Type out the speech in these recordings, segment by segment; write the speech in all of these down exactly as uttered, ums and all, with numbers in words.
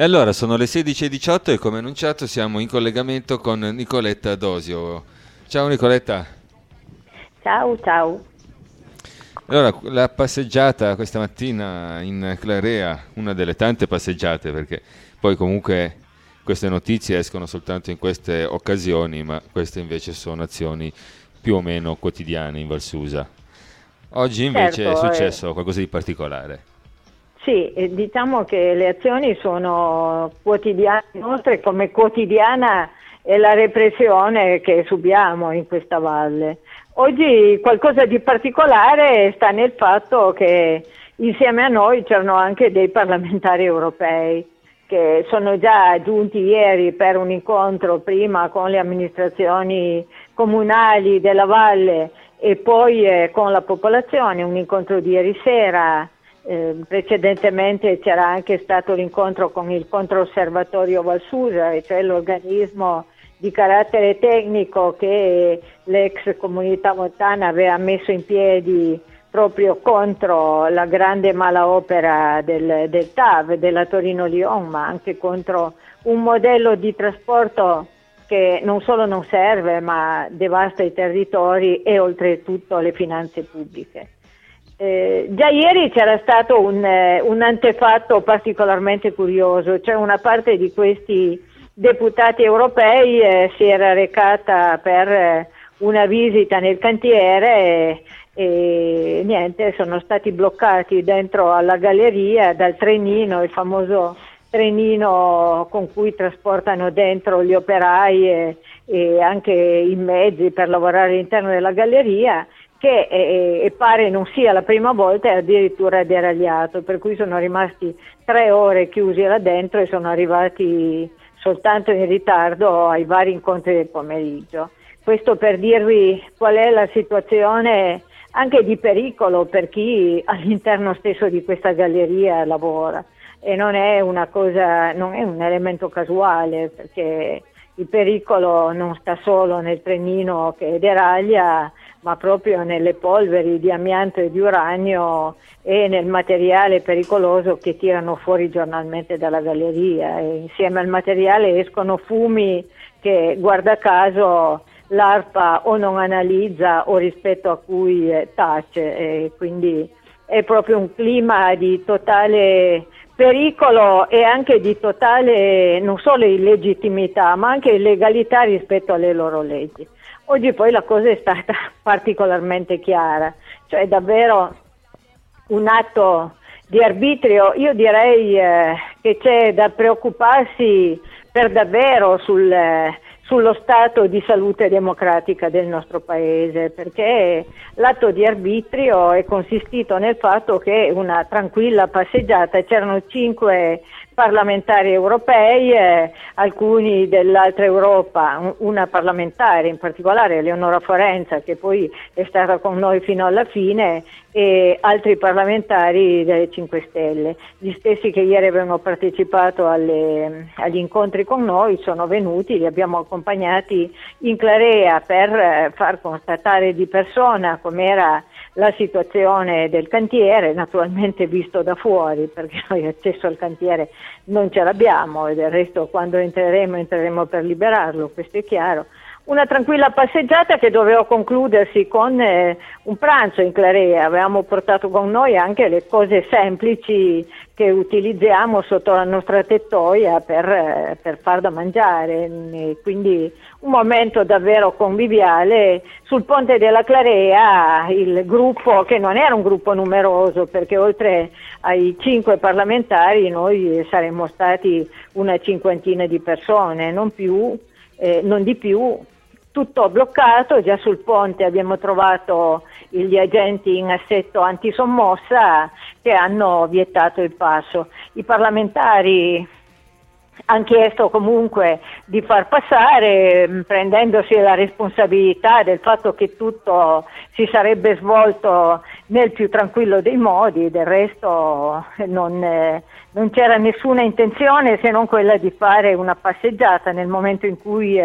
E allora sono le sedici e diciotto e come annunciato siamo in collegamento con Nicoletta Dosio. Ciao Nicoletta. Ciao, ciao. Allora, la passeggiata questa mattina in Clarea, una delle tante passeggiate, perché poi comunque queste notizie escono soltanto in queste occasioni, ma queste invece sono azioni più o meno quotidiane in Valsusa. Oggi invece è Certo, eh, successo qualcosa di particolare. sì, eh, diciamo che le azioni sono quotidiane, inoltre come quotidiana è la repressione che subiamo in questa valle. Oggi qualcosa di particolare sta nel fatto che insieme a noi c'erano anche dei parlamentari europei che sono già giunti ieri per un incontro prima con le amministrazioni comunali della valle e poi eh, con la popolazione, un incontro di ieri sera. Eh, precedentemente c'era anche stato l'incontro con il Controosservatorio Valsusa, e cioè l'organismo di carattere tecnico che l'ex Comunità Montana aveva messo in piedi proprio contro la grande malaopera del, del T A V, della Torino-Lion, ma anche contro un modello di trasporto che non solo non serve, ma devasta i territori e oltretutto le finanze pubbliche. Eh, già ieri c'era stato un, eh, un antefatto particolarmente curioso, cioè una parte di questi deputati europei eh, si era recata per eh, una visita nel cantiere e, e niente, sono stati bloccati dentro alla galleria dal trenino, il famoso trenino con cui trasportano dentro gli operai e, e anche i mezzi per lavorare all'interno della galleria, che eh, e pare non sia la prima volta, è addirittura deragliato, per cui sono rimasti tre ore chiusi là dentro e sono arrivati soltanto in ritardo ai vari incontri del pomeriggio. Questo per dirvi qual è la situazione anche di pericolo per chi all'interno stesso di questa galleria lavora, e non è una cosa, non è un elemento casuale, perché il pericolo non sta solo nel trenino che deraglia, ma proprio nelle polveri di amianto e di uranio e nel materiale pericoloso che tirano fuori giornalmente dalla galleria, e insieme al materiale escono fumi che, guarda caso, l'ARPA o non analizza o rispetto a cui eh, tace, e quindi è proprio un clima di totale pericolo e anche di totale non solo illegittimità ma anche illegalità rispetto alle loro leggi. Oggi poi la cosa è stata particolarmente chiara, cioè davvero un atto di arbitrio. Io direi eh, che c'è da preoccuparsi per davvero sul, eh, sullo stato di salute democratica del nostro paese, perché l'atto di arbitrio è consistito nel fatto che una tranquilla passeggiata, c'erano cinque parlamentari europei, eh, alcuni dell'altra Europa, una parlamentare in particolare, Eleonora Forenza, che poi è stata con noi fino alla fine, e altri parlamentari delle cinque Stelle. Gli stessi che ieri avevano partecipato alle, agli incontri con noi sono venuti, li abbiamo accompagnati in Clarea per eh, far constatare di persona com'era la situazione del cantiere, naturalmente visto da fuori, perché noi accesso al cantiere non ce l'abbiamo, e del resto quando entreremo entreremo per liberarlo, questo è chiaro. Una tranquilla passeggiata che doveva concludersi con eh, un pranzo in Clarea. Avevamo portato con noi anche le cose semplici che utilizziamo sotto la nostra tettoia per, eh, per far da mangiare, e quindi un momento davvero conviviale. Sul ponte della Clarea il gruppo, che non era un gruppo numeroso, perché oltre ai cinque parlamentari noi saremmo stati una cinquantina di persone, non più, eh, non di più. Tutto bloccato, già sul ponte abbiamo trovato gli agenti in assetto antisommossa che hanno vietato il passo. I parlamentari hanno chiesto comunque di far passare, prendendosi la responsabilità del fatto che tutto si sarebbe svolto nel più tranquillo dei modi. Del resto non, eh, non c'era nessuna intenzione se non quella di fare una passeggiata nel momento in cui eh,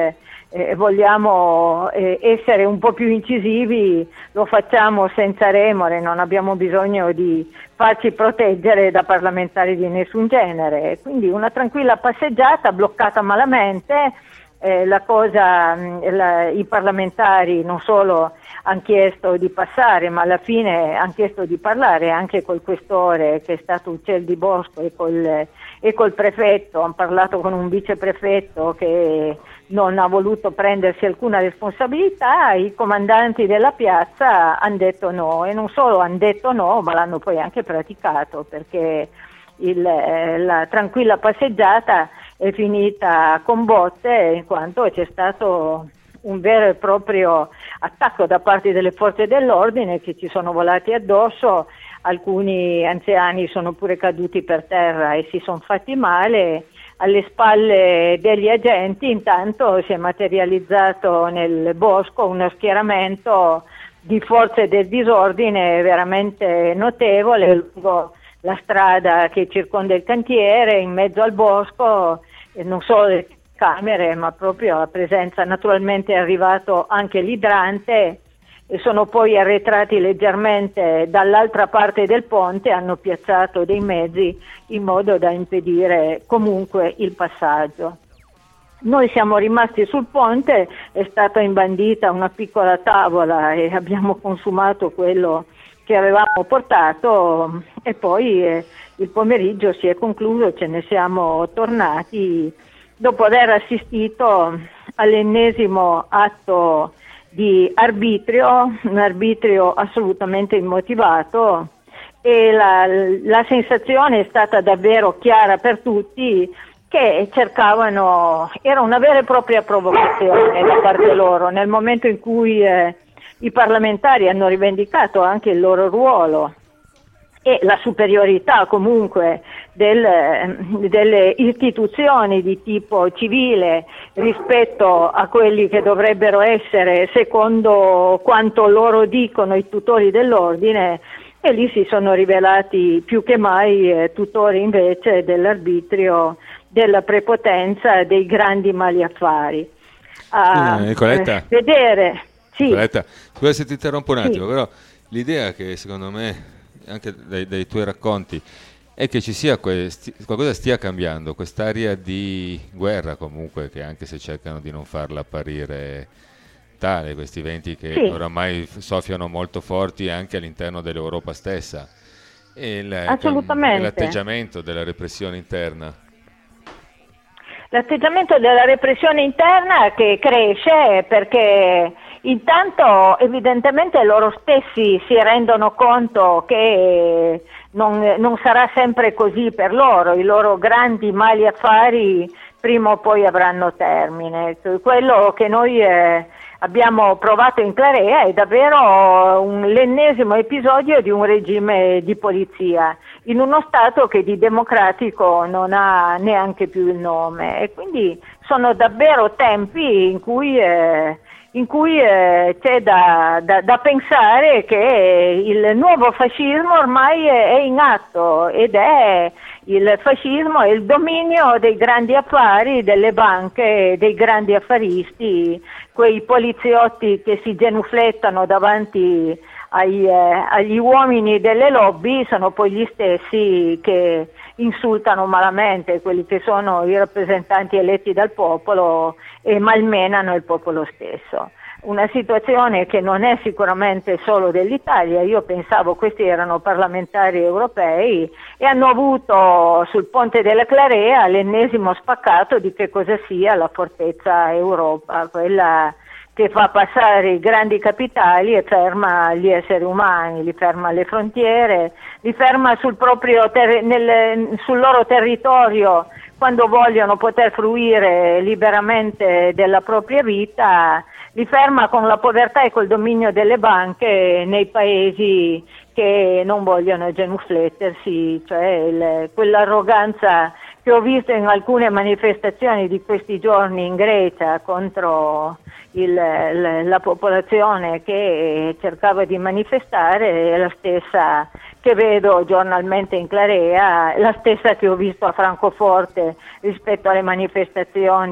eh, vogliamo eh, essere un po' più incisivi, lo facciamo senza remore, non abbiamo bisogno di farci proteggere da parlamentari di nessun genere. Quindi una tranquilla passeggiata bloccata malamente. Eh, la cosa, la, i parlamentari non solo hanno chiesto di passare, ma alla fine hanno chiesto di parlare anche col questore che è stato Uccel di Bosco e col, e col prefetto, hanno parlato con un viceprefetto che non ha voluto prendersi alcuna responsabilità. I comandanti della piazza hanno detto no, e non solo hanno detto no, ma l'hanno poi anche praticato, perché il, la tranquilla passeggiata è finita con botte, in quanto c'è stato un vero e proprio attacco da parte delle forze dell'ordine che ci sono volati addosso. Alcuni anziani sono pure caduti per terra e si sono fatti male. Alle spalle degli agenti intanto si è materializzato nel bosco uno schieramento di forze del disordine veramente notevole lungo la strada che circonda il cantiere, in mezzo al bosco, e non solo le camere, ma proprio la presenza. Naturalmente è arrivato anche l'idrante e sono poi arretrati leggermente dall'altra parte del ponte, hanno piazzato dei mezzi in modo da impedire comunque il passaggio. Noi siamo rimasti sul ponte, è stata imbandita una piccola tavola e abbiamo consumato quello che avevamo portato, e poi eh, il pomeriggio si è concluso, ce ne siamo tornati dopo aver assistito all'ennesimo atto di arbitrio, un arbitrio assolutamente immotivato, e la, la sensazione è stata davvero chiara per tutti, che cercavano, era una vera e propria provocazione da parte loro, nel momento in cui eh, i parlamentari hanno rivendicato anche il loro ruolo e la superiorità comunque del, delle istituzioni di tipo civile rispetto a quelli che dovrebbero essere, secondo quanto loro dicono, i tutori dell'ordine, e lì si sono rivelati più che mai eh, tutori invece dell'arbitrio, della prepotenza, dei grandi mali-affari. A Nicoletta, eh, vedere, sì. Nicoletta, scusa se ti interrompo un attimo, Sì. però l'idea che secondo me, anche dai, dai tuoi racconti, è che ci sia questi, qualcosa stia cambiando, quest'aria di guerra comunque, che anche se cercano di non farla apparire tale, questi venti che Sì. oramai soffiano molto forti anche all'interno dell'Europa stessa, e il, Assolutamente. l'atteggiamento della repressione interna. L'atteggiamento della repressione interna che cresce, perché intanto evidentemente loro stessi si rendono conto che non, non sarà sempre così per loro, i loro grandi mali affari prima o poi avranno termine. Quello che noi eh, abbiamo provato in Clarea è davvero un, l'ennesimo episodio di un regime di polizia in uno Stato che di democratico non ha neanche più il nome, e quindi sono davvero tempi in cui, eh, in cui eh, c'è da, da, da pensare che il nuovo fascismo ormai è, è in atto, ed è il fascismo e il dominio dei grandi affari, delle banche, dei grandi affaristi, quei poliziotti che si genuflettano davanti Ai, eh, agli uomini delle lobby sono poi gli stessi che insultano malamente quelli che sono i rappresentanti eletti dal popolo e malmenano il popolo stesso. Una situazione che non è sicuramente solo dell'Italia. Io pensavo questi erano parlamentari europei e hanno avuto sul ponte della Clarea l'ennesimo spaccato di che cosa sia la fortezza Europa, quella che fa passare i grandi capitali e ferma gli esseri umani, li ferma alle frontiere, li ferma sul, proprio ter- nel, sul loro territorio quando vogliono poter fruire liberamente della propria vita, li ferma con la povertà e col dominio delle banche nei paesi che non vogliono genuflettersi, cioè il, quell'arroganza che ho visto in alcune manifestazioni di questi giorni in Grecia contro il, la popolazione che cercava di manifestare, è la stessa che vedo giornalmente in Clarea, la stessa che ho visto a Francoforte rispetto alle manifestazioni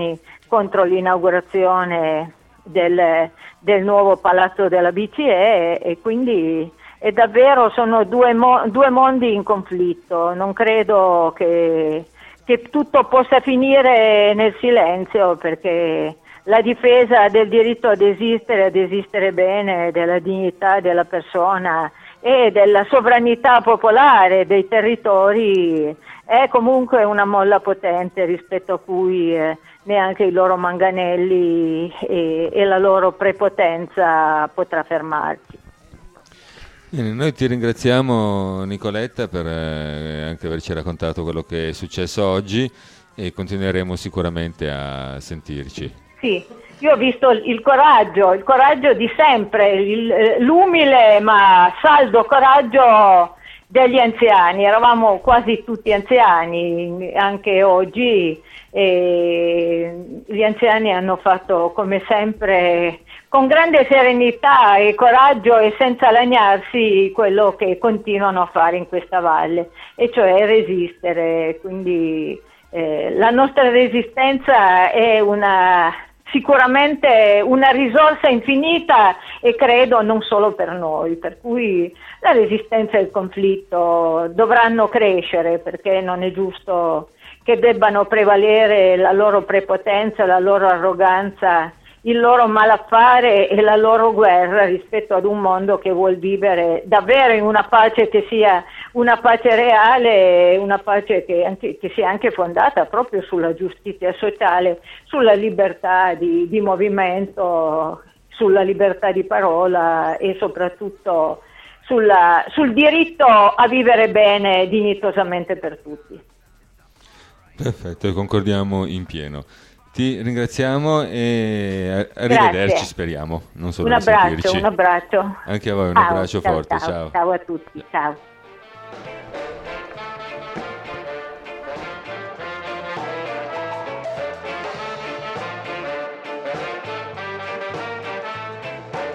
contro l'inaugurazione del, del nuovo palazzo della B C E, e quindi è davvero sono due, mo- due mondi in conflitto. Non credo che, che tutto possa finire nel silenzio, perché la difesa del diritto ad esistere, ad esistere bene, della dignità della persona e della sovranità popolare dei territori è comunque una molla potente rispetto a cui eh, neanche i loro manganelli e, e la loro prepotenza potrà fermarci. Bene, noi ti ringraziamo Nicoletta per eh, anche averci raccontato quello che è successo oggi e continueremo sicuramente a sentirci. Sì, io ho visto il coraggio, il coraggio di sempre, il, l'umile ma saldo coraggio degli anziani. Eravamo quasi tutti anziani anche oggi, e gli anziani hanno fatto come sempre con grande serenità e coraggio e senza lagnarsi quello che continuano a fare in questa valle, e cioè resistere. Quindi eh, la nostra resistenza è una sicuramente una risorsa infinita, e credo non solo per noi, per cui la resistenza e il conflitto dovranno crescere, perché non è giusto che debbano prevalere la loro prepotenza, la loro arroganza, il loro malaffare e la loro guerra rispetto ad un mondo che vuol vivere davvero in una pace che sia una pace reale, una pace che, anche, che sia anche fondata proprio sulla giustizia sociale, sulla libertà di, di movimento, sulla libertà di parola e soprattutto sulla, sul diritto a vivere bene dignitosamente per tutti. Perfetto, concordiamo in pieno. Ti ringraziamo e arrivederci, Grazie. Speriamo. Non solo Un abbraccio, sentirci. un abbraccio. Anche a voi, un Ciao, abbraccio ciao, forte, ciao, ciao. ciao a tutti, ciao.